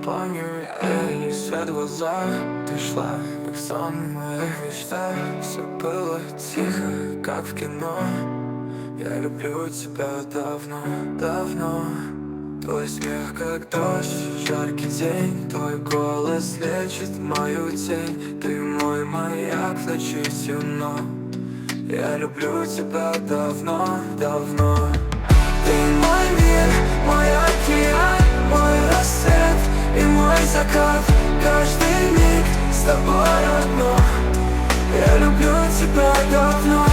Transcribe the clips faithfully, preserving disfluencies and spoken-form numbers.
Помню, эй, свет в глазах, ты шла, как сон в моих мечтах. Все было тихо, как в кино. Я люблю тебя давно, давно. Твой смех, как дождь, жаркий день. Твой голос лечит мою тень. Ты мой маяк в ночи темно. Я люблю тебя давно, давно. Ты мой мир, мой океан, мой рассвет и мой закат. Каждый миг с тобой одно. Я люблю тебя давно.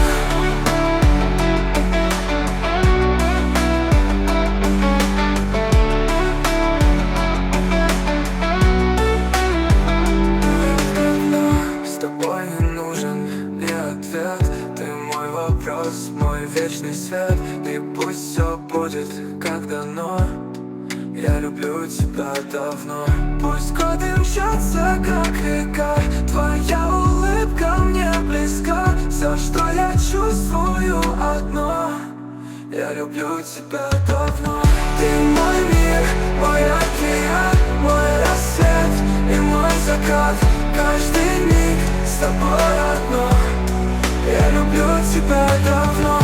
С тобой не нужен мне ответ. Ты мой вопрос, мой вечный свет. И пусть все будет как дано. Я люблю тебя давно. Пусть годы мчатся, как река. Твоя улыбка мне близка. Все, что я чувствую, одно. Я люблю тебя давно. Ты мой мир, мой океан, мой рассвет и мой закат. Каждый миг с тобой одно. Я люблю тебя давно.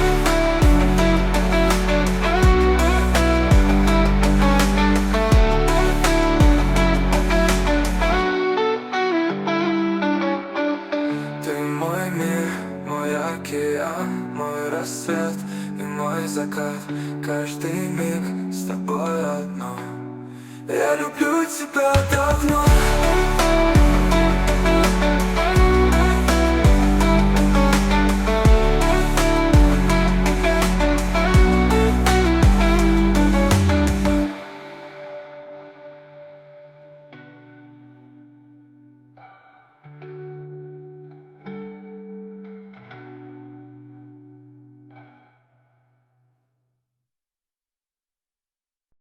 Ты мой мир, мой океан, мой рассвет и мой закат. Каждый миг с тобой одно. Я люблю тебя давно.